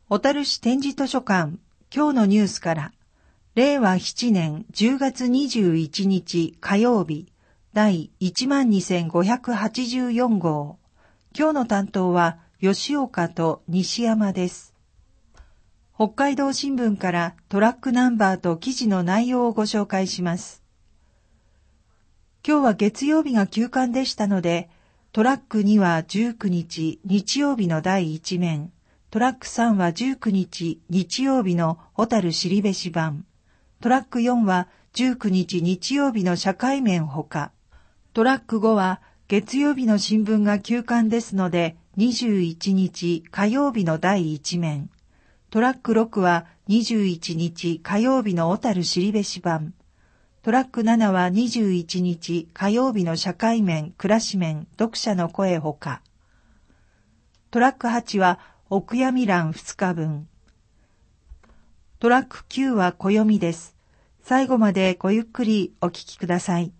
小樽市展示図書館、今日のニュースから、令和7年10月21日火曜日、第12584号。今日の担当は吉岡と西山です。北海道新聞からトラックナンバーと記事の内容をご紹介します。今日は月曜日が休刊でしたので、トラック2は19日日曜日の第1面、トラック3は19日日曜日の小樽後志版、トラック4は19日日曜日の社会面ほか、トラック5は月曜日の新聞が休刊ですので21日火曜日の第1面、トラック6は21日火曜日の小樽後志版、トラック7は21日火曜日の社会面、暮らし面、読者の声ほか、トラック8はお悔やみ欄2日分、トラック9は暦です。最後までごゆっくりお聞きください。